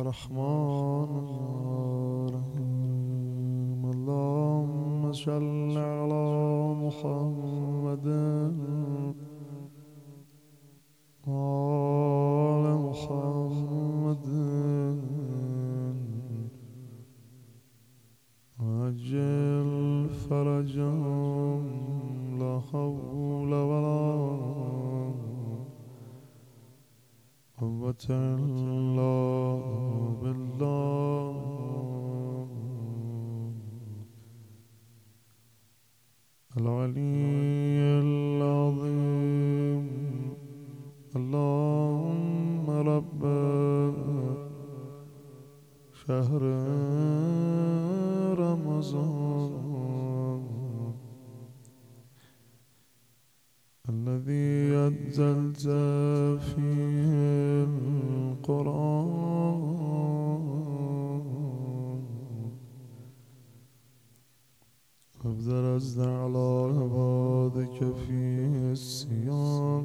الرحمن الرحيم اللهم صل على محمد وآل محمد وعجل فرجهم لا حول ولا قوة إلا بالله العلي العظيم اللهم رب شهر رمضان الذي أنزلت فيه القرآن وابدل على عبادك فيه الصيام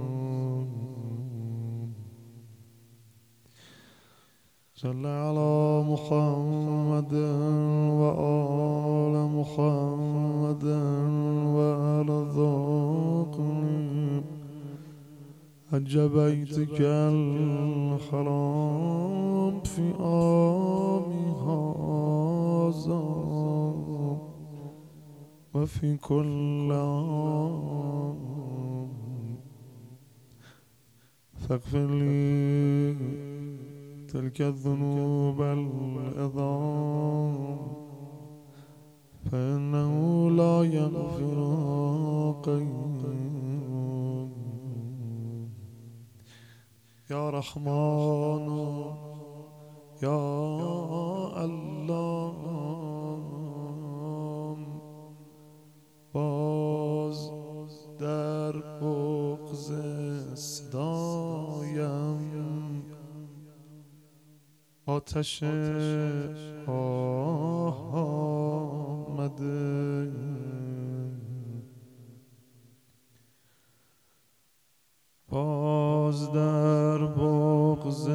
صل على محمد وآل محمد وارزقني حج بيتك الحرام في عامي هذا وفي كل عام فاغفر لي تلك الذنوب العظام فإنه لا يغفر قيوم يا رحمن يا الله باز در بغض صدایم آتش آمده باز در بغض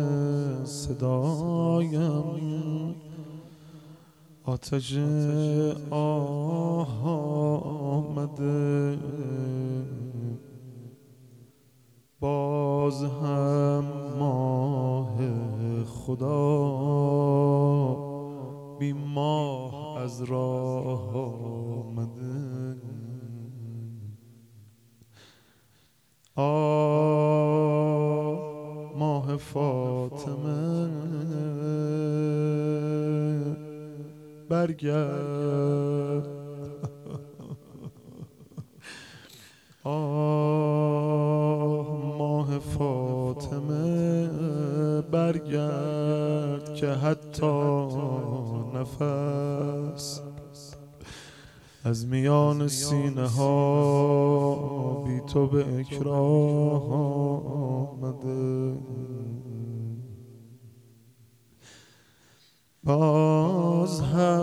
صدایم آتش آمده باز هم ماه خدا بی ماه از راه آمده ماه فاطمه برگرد ماه فاطمه برگرد که حتی نفس از میان سینه ها بی تو به اکراه آمده باز هم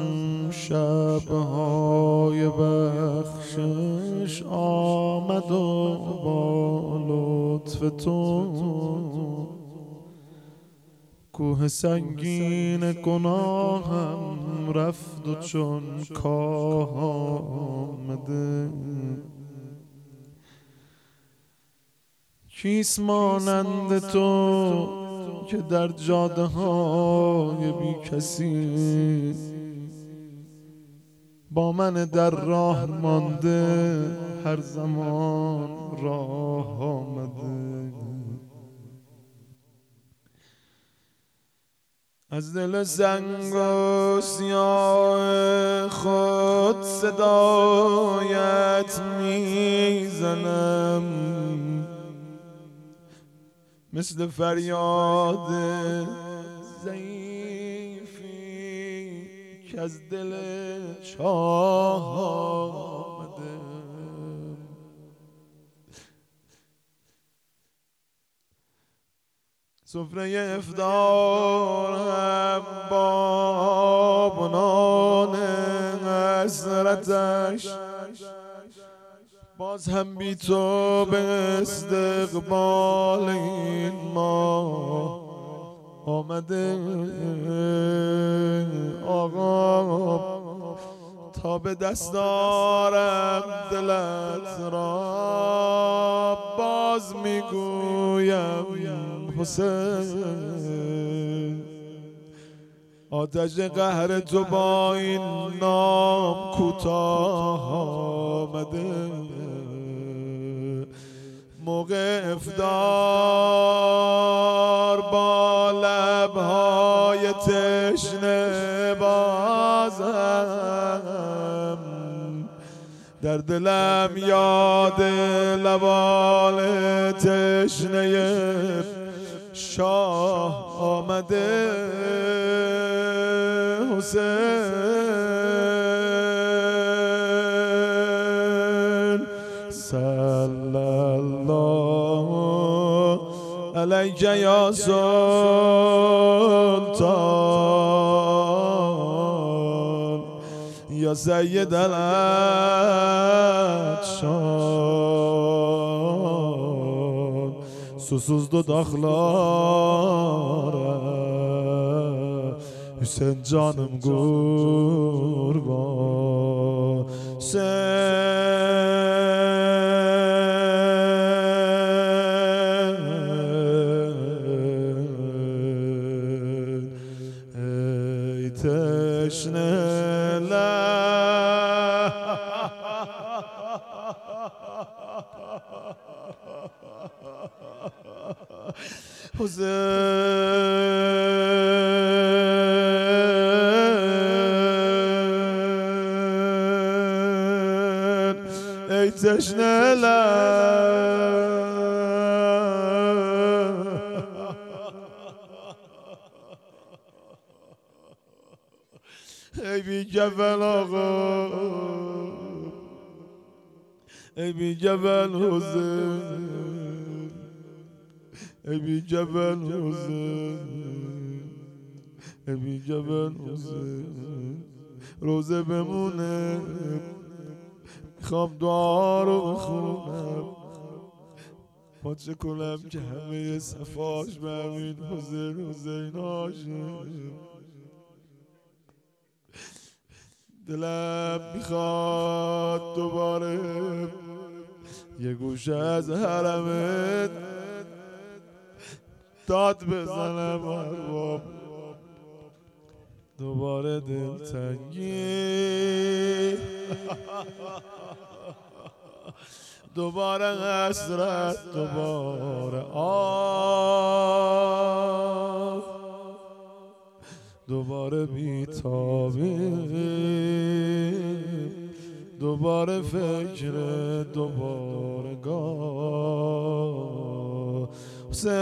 شبهای بخشش آمد و با لطف تو کوه سنگین گناهم رفت و چون کاه آمده کیست مانند تو که در جاده های بی کسی با من در راه مانده هر زمان راه آمده از دل سنگ و سیاه خود صدایت میزنم مثل فریاد ضعیفی که از دل چاه آمده سفره افطارم با بنان حسرتش باز هم بی تو به استقبال این ماه آمده آقا تا به دست دارم دلت را باز میگویم حسین آتش قهر تو با این نام کوتاه آمده موقع افطار با لبهای تشنه بازم در دلم یاد لبان تشنه شاه آمده حسین صلی الله علیک یا سلطان یا سید العطشان susuz dudaklara Hüseyin canım kurban sen ey teşneler Hüseyin ey teşneler ey bir cebel ağa ey bir cebel Hüseyin ey cebel Hüseyin ey cebel Hüseyin روزه بمونه میخوام دعا رو بخونم پاچه کنم که همه صفاش به همین حسین حسین هاشم دلم میخواد دوباره یه گوشه از حرمت داد بزنم ارباب دوباره دلتنگی دوباره حسرت دوباره آه دوباره بی‌تابی دوباره فکر دوباره گاه حسین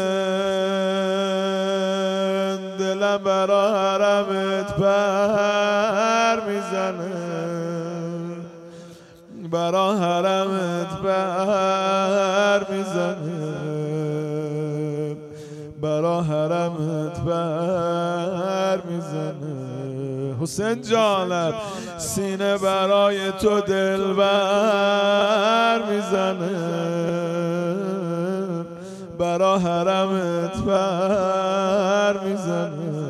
دلم برا حرمت پر میزنه برا حرمت پر میزنه برا حرمت پر میزنه حسین جانم سینه برای تو دلبر میزنه برا حرمت پر میزنه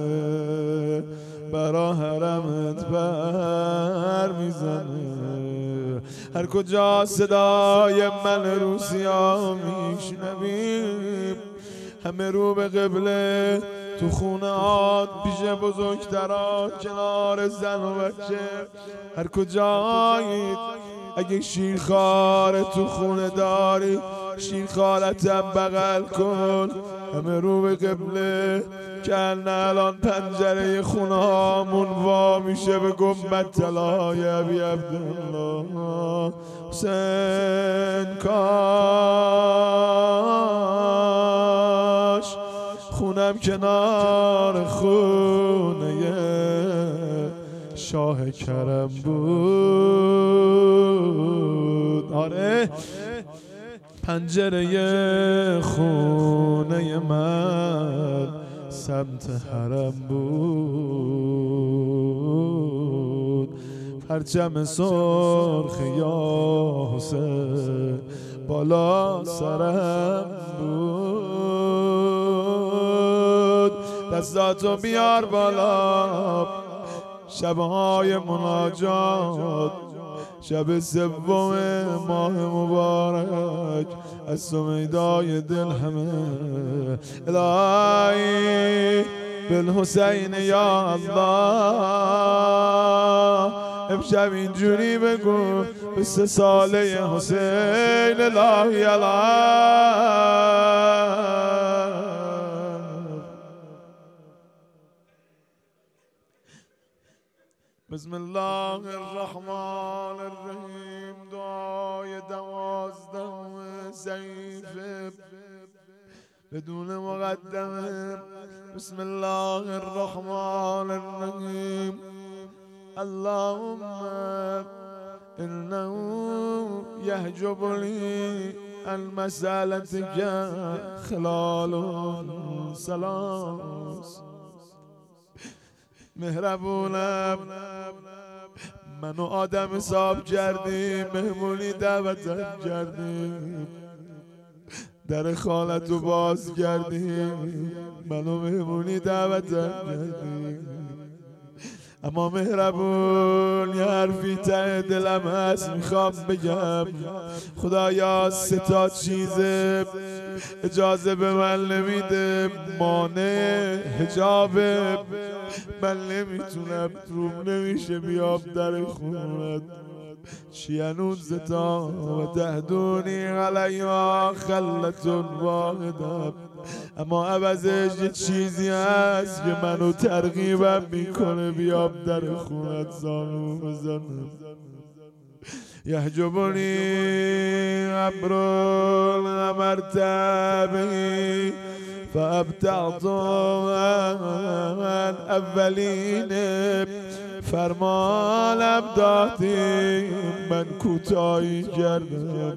برا حرمت پر میزنه هر کجا صدای من روسیا میشنویم همه رو به قبله تو خونه هات پیش بزرگتران کنار زن و بچه هر کجایید اگه شیرخواره تو خونه داری شیرخوارتم بغل کن همه رو به قبله که الان پنجره خونه هامون وا میشه به گنبد طلای ابی عبدالله حسین کاش خونم کنار خونه شاه کرم بود آره پنجره خونه من سمت حرم بود پرچم سرخ یا حسین بالا سرم بود دستاتو بیار بالا. شبهای مناجات، شب سوم ماه مبارک، از سمیدای دل همه الهی بالحسین یا الله. امشب اینجوری بگو به 3 ساله حسین الهی بسم الله الرحمن الرحیم. دعای 12 ضعیفه بدون مقدمه. بسم الله الرحمن الرحیم. اللهم انه يحجب لي المسألتك خلال ثلاث. مهربونم، منو آدم حساب کردی، مهمونی دعوتم کردی، در خالتو باز کردی، منو مهمونی دعوتم کردی. اما مهربون، یه حرفی ته دلم هست میخوام بگم. خدایا 3 تا چیزه اجازه به من نمیده، مانع حجابه، من نمیتونم، روم نمیشه بیام در خونت. چیانون زتا و تهدونی علیها خلتون واحدم. اما عوضش یه چیزی هست که منو ترغیبم میکنه بیام در خونت زانو بزنم. یحجبنی عبرون امرت به فابتعت عن اولین. فرمانم دادی من کوتاهی کردم،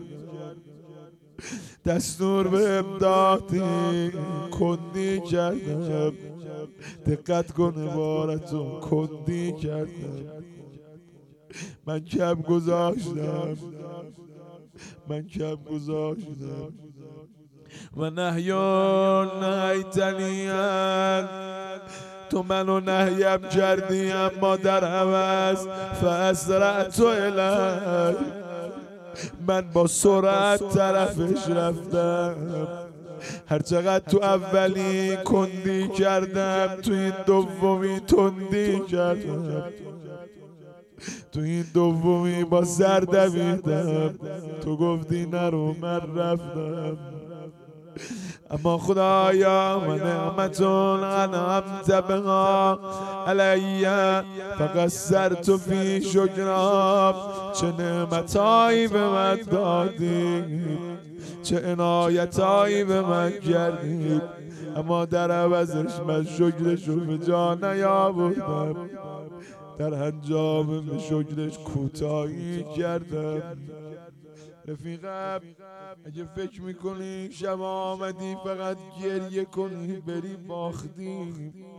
دستور بهم دادی کندی کردم. دقت کن عبارتو، کندی کردم. من کم گذاشتم، من کم گذاشتم. و نهیان نهیتنیان، تو منو نهیم کردی، اما در عوض فاسرعت الیک، من با سرعت طرفش رفتم. هرچقدر تو اولی کندی کردم، تو این دومی تندی کردم، تو این دومی با سر دویدم. تو گفتی نرو، من رفتم. اما خدایا و نعمتون انعمت بها علی فقصرت فی شکرها. چه نعمتایی به من دادی، چه عنایتایی به من کردی، اما در عوضش من شکرشو به جا نیاوردم. در انجام به شکرش کوتاهی کردم. رفیقم، اگه فکر میکنی شب آمدی فقط گریه کنی بری باختی،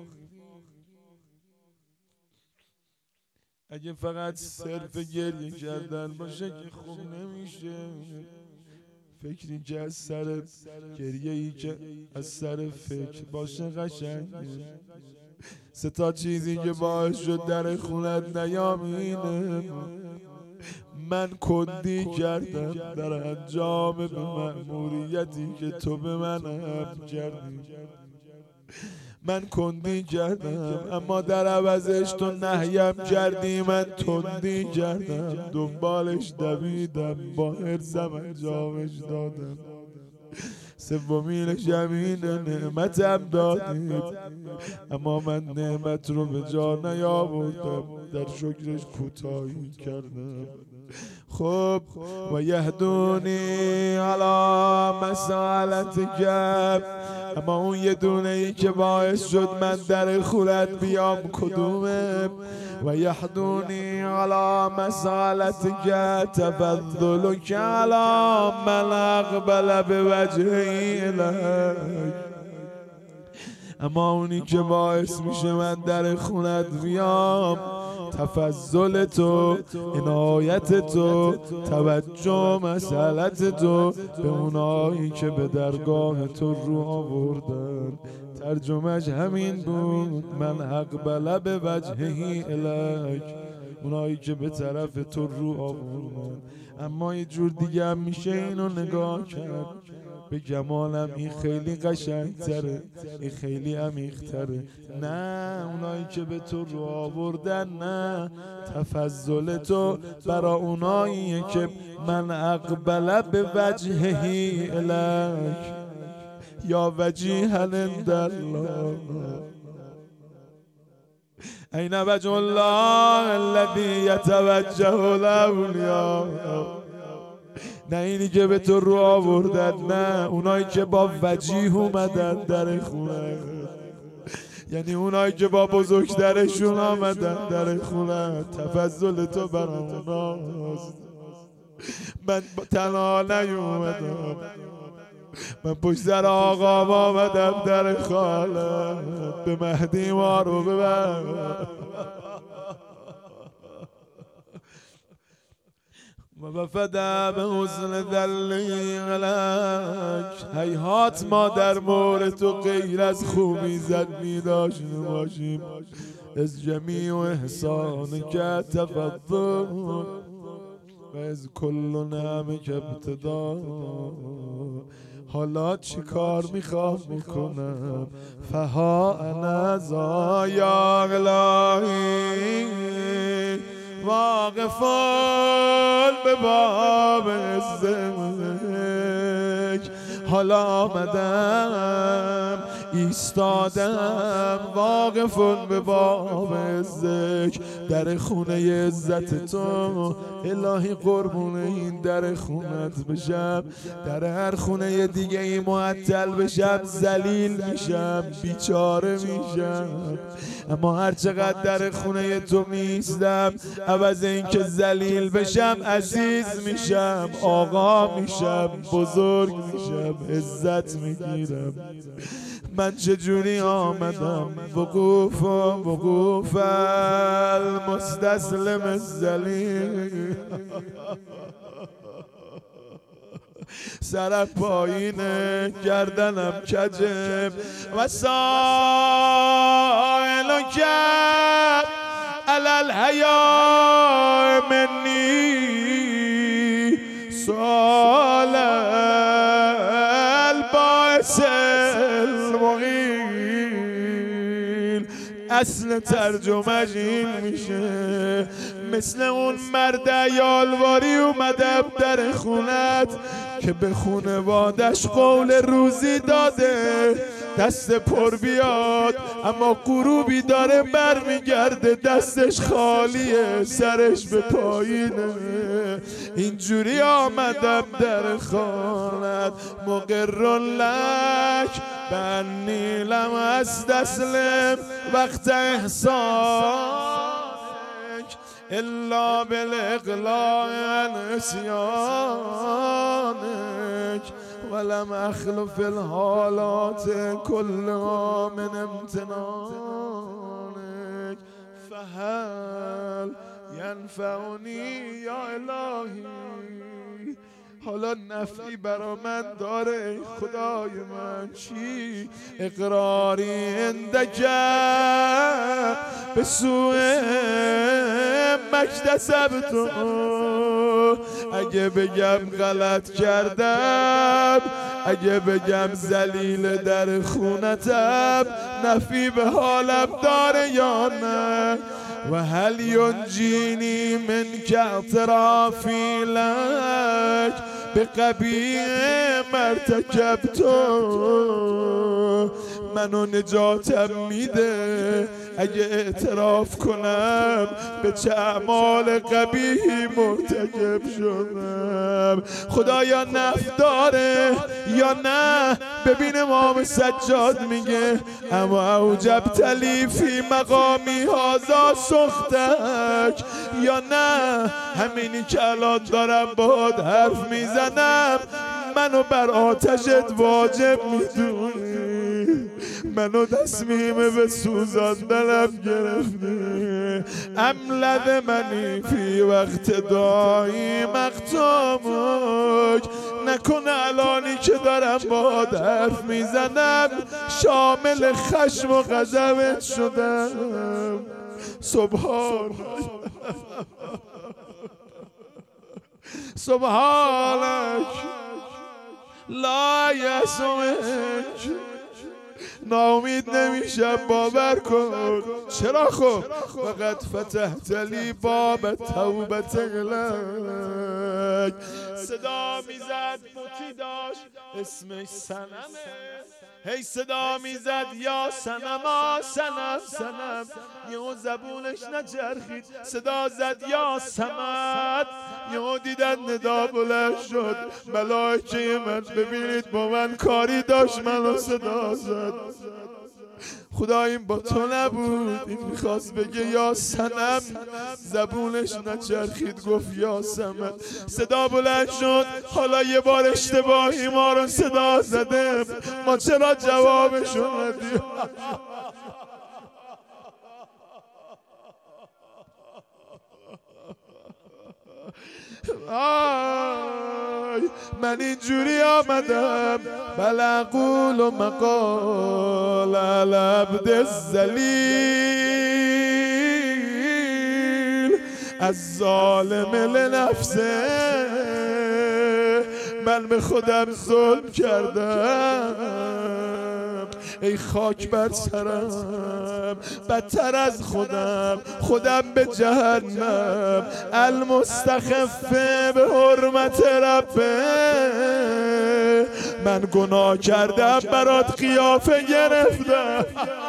اگه فقط صرف گریه کردن باشه که خوب نمیشه. فکری که از سر گریه‌ای که از سر فکر باشه قشنگه. 3 تا چیزی که باعث شد در خونت نیام اینه. من کندی کردم در انجام به مأموریتی که تو به من امر کردی. من کندی کردم، اما در عوضش تو نهیم کردی، من تندی کردم، دنبالش دویدم، با حرصم انجامش دادم. سومینش همین نعمتم دادی، اما من نعمت رو به جا نیاوردم، در شکرش کوتاهی کردم. خب و یهدونی علی مسالتک، اما اون یه دونه ای که باعث شد من در خونت بیام کدومه؟ و یهدونی علی مسالتک تفضلک علی من اقبل بوجهی الیک، اما اونی که باعث میشه من در خونت بیام تفضل تو، عنایت تو، توجه مسئلت تو به اونایی که به درگاه تو رو آوردن. ترجمهش همین بود من اقبل به وجههی الیک، اونایی که به طرف تو رو آوردن. اما یه جور دیگه هم میشه اینو نگاه کرد، به جمالم این خیلی قشنگتره، این خیلی عمیق‌تره. نه اونایی که به تو رو آوردن، نه تفضل تو برا اوناییه که من اقبل به وجههی الیک یا وجیها عند الله. این وجه الله الذی یتوجه الاولیاء. نه اینی که به تو رو آوردن، نه اونایی که با وجیه اومدن در خونه، یعنی اونایی که با بزرگترشون آمدن در خونه. تفضل تو بر اوناست. من تنها نیومدم، من پشت سر آقا آمدم در خاله، به مهدی ما رو ببر. و فدا به حسن دلیلک. هیهات ما در مورد تو غیر از خوبی زد می داشت باشیم، از جمیع و احسان که تفضل و از کل نعمه که ابتدا. حالا چی کار میخوام میکنم؟ فها انا ذا یا الهی واقفان به باب عزتک. حالا آمدم ایستادم واقفون به باب عزتک، در خونه عزت تو. الهی قربون این در خونت بشم، در هر خونه دیگه ای معطل بشم ذلیل میشم، بیچاره میشم. اما هر چقدر در خونه تو میستم، عوض اینکه ذلیل بشم عزیز میشم، آقا میشم، بزرگ میشم، عزت میگیرم. من چجوری آمدم؟ وقوف المستسلم الذلیل. سر پایینه، گردنم کجه، و سائل کرد علی الحیا منی سؤال الباعث المغیل. اصل ترجمهش این میشه مثل اون مرد یالواری اومده در خونت که به خونوادش قول روزی داده، دست پر بیاد اما غروبی داره برمیگرده دستش خالیه، سرش به پایینه. اینجوری آمدم در خانت مقر لک بنی لم استسلم وقت احسانک الا بالاقلاع عن عصیانک ولم اخلف الحالات كلها من امتنانک فهل ینفعنی یا الهی. حالا نفعی برا من داره خدای من چی؟ اقراری عندک به سوء مکتسبت. اگه بگم غلط کردم، اگه بگم ذلیل در خونتم، نفعی به حالم داره یا نه؟ و هل ینجینی من که اعترافی لک به قبیح مرتکبت. منو نجاتم میده اگه اعتراف کنم به چه اعمال قبیحی مرتکب شدم. خدایا نفع داره یا نه؟ ببین امام سجاد میگه اما اوجبت لی فی مقامی هذا سختک، یا نه همینی که الان دارم باهات حرف میزنم منو بر آتشت واجب میدونی. منو تصمیم به سوزاندنم گرفته. املد منی فی وقت دایی مقتامک، نکنه الانی که دارم با حرف میزنم شامل خشم و غضبت شدم. سبحانک لا یسمک. ناامید نمیشم باور کن. چرا خب؟ فقط فتحت لی باب توبت الک. صدا میزد بوتی داشت اسمش صنمه، هی صدا میزد یا صنما صنم صنم، یهو زبونش نچرخید صدا زد یا صمد. یهو دیدن ندا بلند شد ملائکه من ببینید با من کاری داشت منو صدا زد. خدا این با تو نبود، این میخواست بگه یا صنم، زبونش نچرخید گفت یا صمد. صدا بلند شد حالا یه بار اشتباهی ما رو صدا زده، ما چرا جوابشو ندیم؟ من اینجوری آمدم بلقول و مقال العبد الذلیل از ظالم لنفسه. من به خودم ظلم کردم، ای خاک بر سرم، بدتر از خودم به جهنم. المستخفه به حرمت ربه، من گناه کردم برات قیافه گرفتم.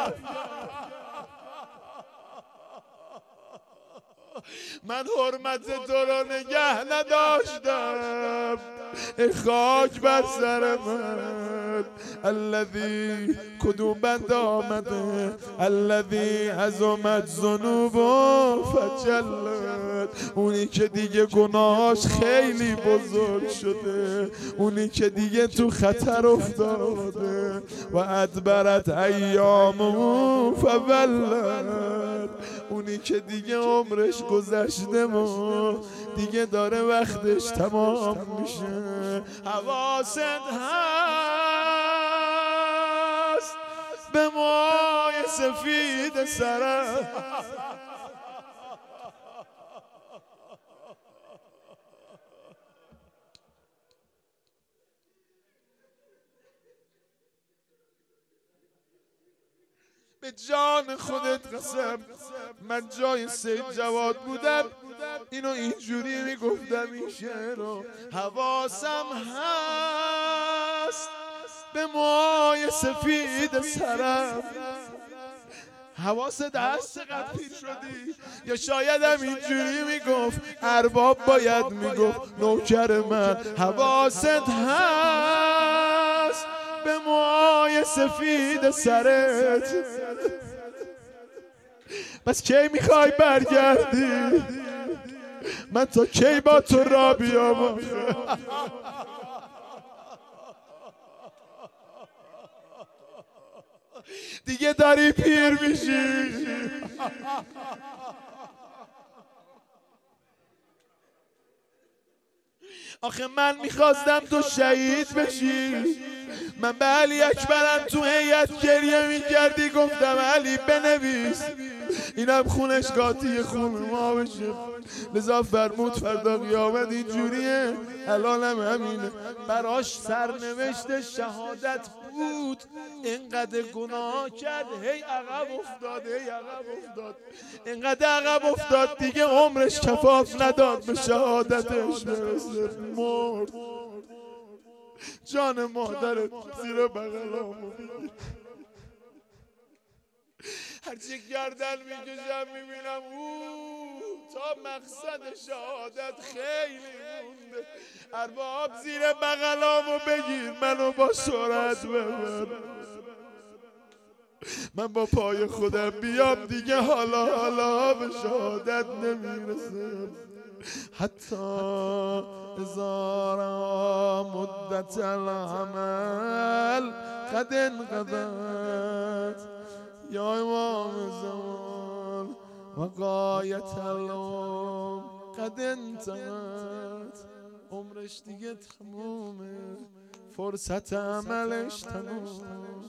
من حرمت تو رو نگه نداشتم، ای خاک بر سر من. الذی کدوم بند آمده الذی عظمت ذنوب فجلت، اونی که دیگه گناهاش خیلی بزرگ شده، اونی که دیگه تو خطر افتاده. و ادبرت ایامه فولت، اونی که دیگه عمرش گذشته و دیگه داره وقتش تمام میشه. حواست هست به موی سفید سرم، به جان خودت قسم من جای سید جواد بودم اینو اینجوری میگفتم این شعر رو. حواسم هست به موهای سفید سرم. حواست هست چقدر پیر شدی؟ یا شاید هم اینجوری میگفت ارباب باید میگفت نوکر من. حواست هست به موهای سفید سرت، بس کی میخوای برگردی؟ من تا کی با تو را بیام؟ دیگه داری پیر میشی. آخه من میخواستم تو شهید بشی. من به علی اکبرم تو هیئت گریه میکردی، گفتم علی بنویس اینم خونش قاطی خون ما بشه. لذا فرمود فردا قیامت اینجوریه، الانم همینه. براش سرنوشت شهادت بود، اینقدر گناه کرد هی عقب افتاد، اینقدر عقب افتاد دیگه عمرش کفاف نداد به شهادتش برسه. مرد. جان مادرت زیر بغلامو هرچی گردن میکشم میبینم تا مقصد شهادت خیلی مونده. ارباب زیر بغلامو بگیر منو با سرعت ببر، من با پای خودم بیام دیگه حالا به شهادت نمیرسم. حتی ازار مدت العمل قد انقضت یا امام زمان و قایت العمر قد انتهت. عمرش دیگه تمومه، فرصت عملش تمومه.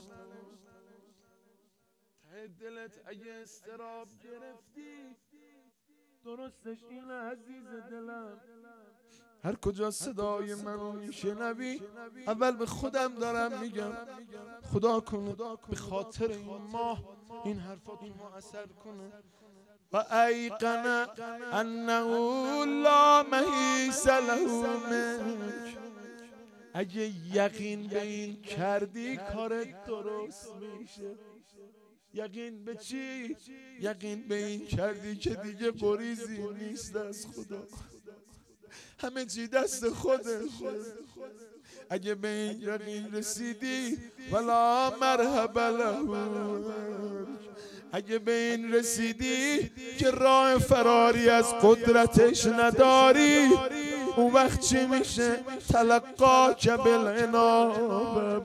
ته دلت اگه استراب گرفتی، درستش اینه عزیز دلم، هر کجا صدای منو میشنوی اول به خودم دارم میگم خدا کنه به خاطر این ماه این حرفا تو ما اثر کنه. و ایقن انه لا محیص له منک، اگه یقین به این کردی کارت درست میشه. یقین به چی؟ یقین به این کردی که دیگه گریزی نیست از خدا، همه چی دست خودشه. اگه به این یقین رسیدی ولا مرحبا له، اگه به این رسیدی که راه فراری از قدرتش نداری، اون وقت چی میشه؟ تلقاک بالعناب،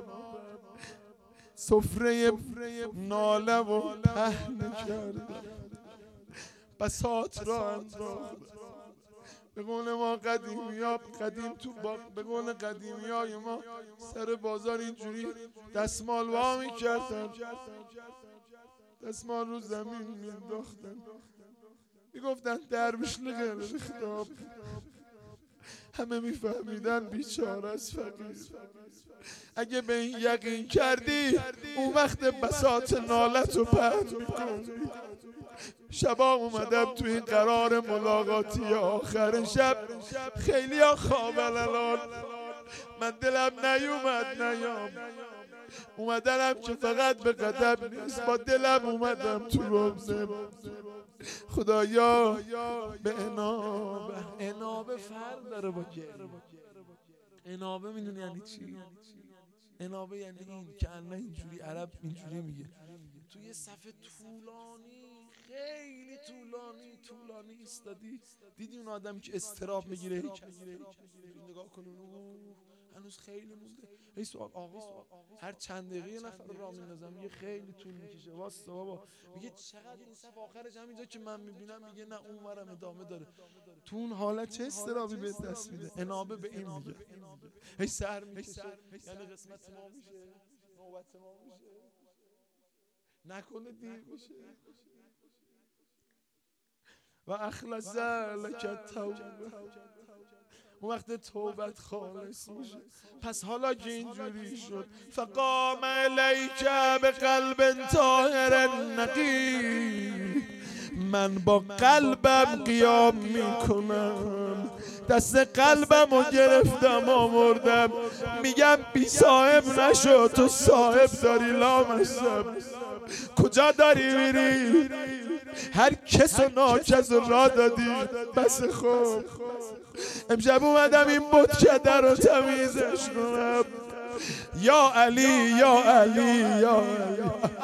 سفره ناله و پهن کرده، بساط را انداخت. به قول ما قدیم تو به قول قدیمی های ما سر بازار اینجوری دستمال وا میکردن، دستمال رو زمین مینداختن، میگفتن درویش لغل خطاب. همه میفهمیدن بیچاره از فقیر. اگه به این یقین کردی اون وقت بساط نالت رو پهن میکنی. شبا اومدم تو این قرار ملاقاتی آخر شب، خیلی ها خواب الان، من دلم نیام اومدنم که فقط به قدم نیست، با دلم اومدم تو روزه. خدایا به انابه فرق داره با گریه. انابه میدونی یعنی چی؟ انابه یعنی این که الان اینجوری عرب اینجوری میگه توی صف طولانی، خیلی طولانی ایستادی، دیدی اون آدمی که استراب میگیره نگاه کنون هنوز خیلی مونده، ای سوال آقا هر چند دقیقه یه نفر راه میندازم میگه خیلی طول میکشه، واسه بابا میگه چقدر این صف آخرش همینجا که من میبینم، میگه نه اونورم ادامه داره. تو اون حالت چه استرابی به دست میده؟ انابه به این میگه. هی سر میکشه یعنی قسمت ما میشه، نوبت ما میشه، نکنه دیر بشه. و اخلص لک التوبه، اون وقت توبت خالص میشه. پس حالا که اینجوری شد، فقام الیک به قلب طاهر نقی، من با قلبم قیام میکنم، دست قلبم رو گرفتم آوردم، میگم بی صاحب نشو، تو صاحب داری لامصب. کجا داری میری؟ هر کس و ناکس را دادی، بس خوب. امشب اومدم این بتکده رو تمیزش کنم. یا علی یا علی یا علی،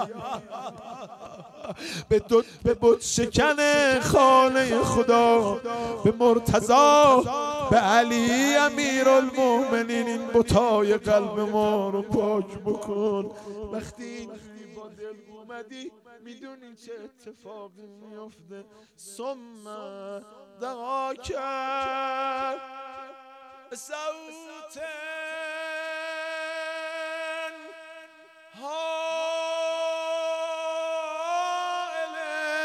به بت شکن خانه خدا، به مرتضی، به علی امیرالمومنین، این بتای قلب ما رو پاک بکن. وقتی با دل اومدی میدونی چه اتفاقی میفته. ثم دعاک صوت هائل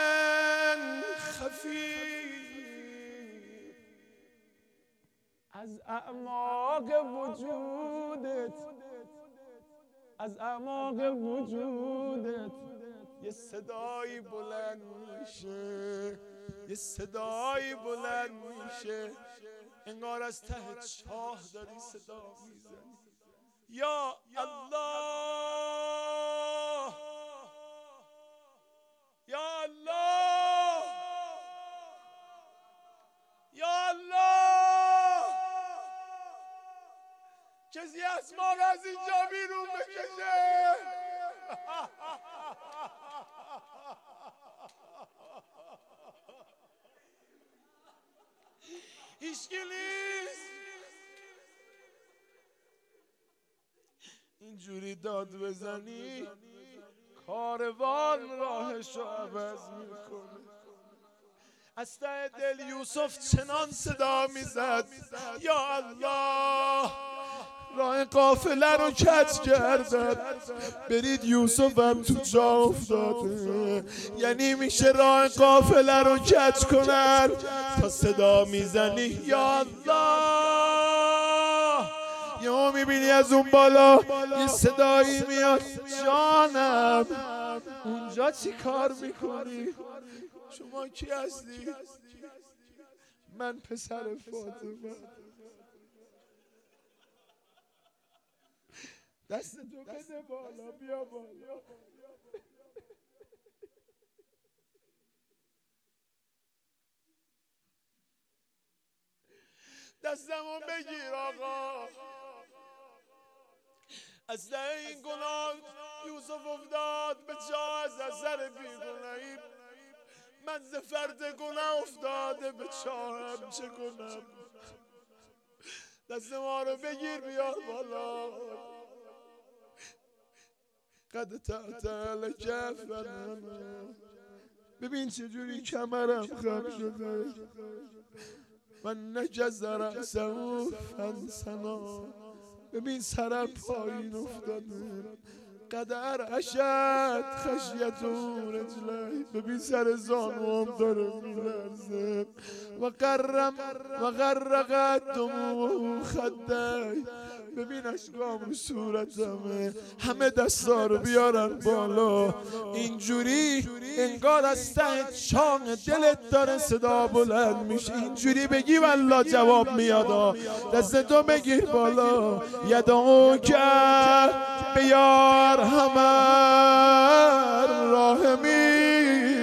خفی، از اعماق وجودت، از اعماق وجودت یه صدایی بلند میشه، یه صدایی بلند میشه، انگار از ته چاه داری صدا میزنی. یا الله یا الله یا الله، کسی از ما از اینجا بیرون بکشه. هیچکی نیست. این اینجوری داد بزنی کاروان راهشو عوض میکنه. از ته دل یوسف چنان صدا میزد یا الله راه قافله رو کج کردن، برید یوسف هم تو جا افتاده. یعنی میشه راه قافله رو کج کنن تا صدا میزنی یا الله. یهو میبینی از اون بالا یه صدایی میاد جانم اونجا چی کار میکنی؟ شما کی هستی؟ من پسر فاطمه. دست تو بده بالا، بیا بالا. دستمو بگیر آقا. از این گناه یوسف افتاد به جا از اثر بیگناهی. من ز فرد گناه افتاده به چاهم چه کنم؟ دست ما رو بگیر بیار بالا. قد تحت الکفن. ببین چجوری کمرم خم شده. من نجز رأسه فانسنا. ببین سرم پایین افتاده. قدر اشد خشیت و رجلی. ببین سر زانوام داره میلرزه. و غرقت دموع خدی. ببین اشکام رو صورتمه. همه دستا رو بیارن بالا. اینجوری انگار از ته چانگ دلت داره صدا بلند میشه. اینجوری بگی والله جواب میاد. دست تو بگیر بالا. یدعو که بیار همه راهمی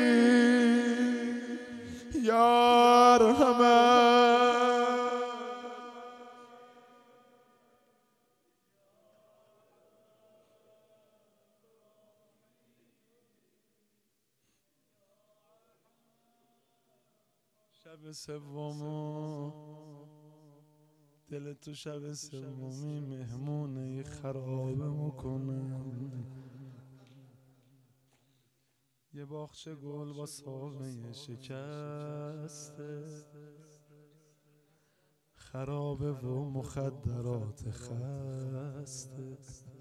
یار همه. شب سوم دل تو شب سومی مهمونه خرابه میکنم. یه باغچه گل با ساقه شکسته خرابه و مخدرات خسته.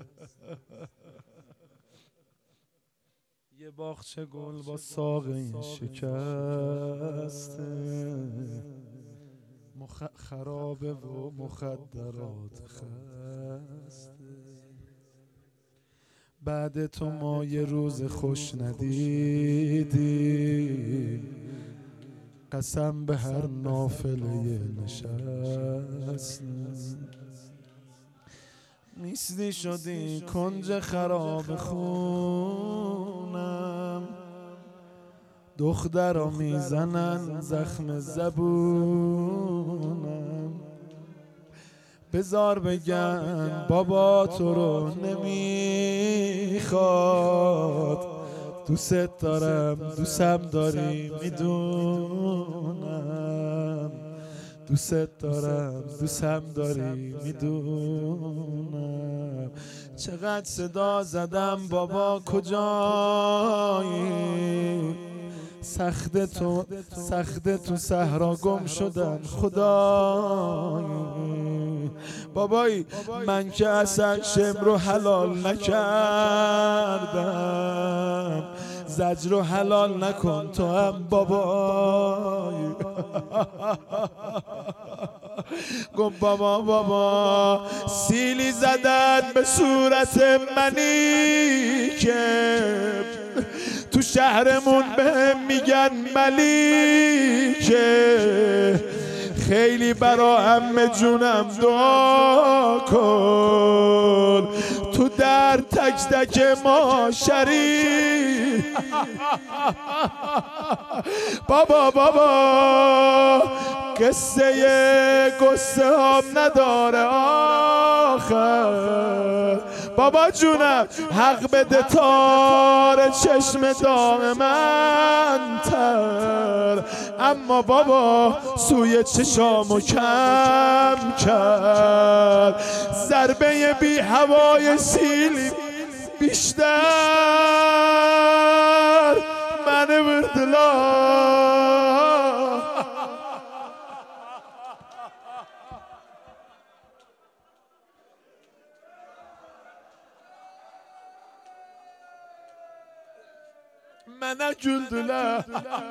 یه باغچه گل با ساقه شکسته خرابه و مخدرات خسته. بعد تو ما یه روز خوش ندیدیم. قسم به هر نافله نشست. نیستی شدی کنج خراب خونم. دخترا میزنن زخم زبونم. بذار بگم بابا تو رو نمیخواد. دوست دارم دوستم داری میدونم. دوست دارم دوستم داری میدونم. چقدر صدا زدم بابا کجایی؟ سخت تو صحرا گم شدم خدایی. بابایی من که اصلا شم رو حلال نکردم. زجر رو حلال نکن تو هم بابایی. گفت بابا سیلی زدن به صورت منی که تو شهرمون بهم میگن ملیکه. خیلی برا عمه جونم دعا کن. تو در تک تک ما شریک. بابا قصه هم نداره آخر. بابا جونم حق بده تار چشم داغ من کمتر، اما بابا سوی چشامو کم کرد. ضربه بی هوای سیلی بیشتر منو بردلا. منه güldüler.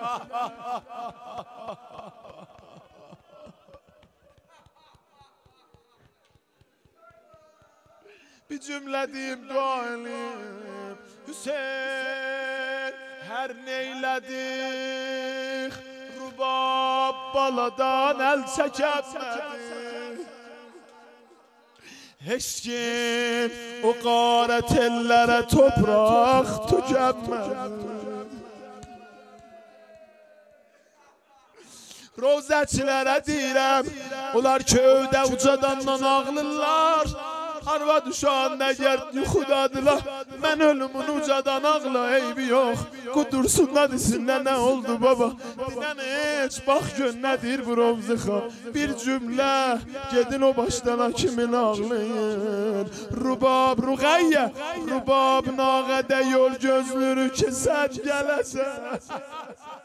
Bir cümle diyeyim dua edeyim. Hüseyin her neyledik, rubab baladan el çekemedi. Heç kim o qaret ellere toprak tükənmədi. Rozəçilərə deyirəm, onlar köydə ucadandan ağlırlar. Arvad uşağın nəgər yuxudadılar. Mən ölümün ucadan ağla, eybi yox. Qudursunlar desinlər nə oldu baba. Dinən heç bax gön nədir bu Rovzıxan. Bir cümlə gedin o başdan kimin ağlayın. Rubab Ruqayyə, rubab nağədə yol gözlürü ki sən gələsən.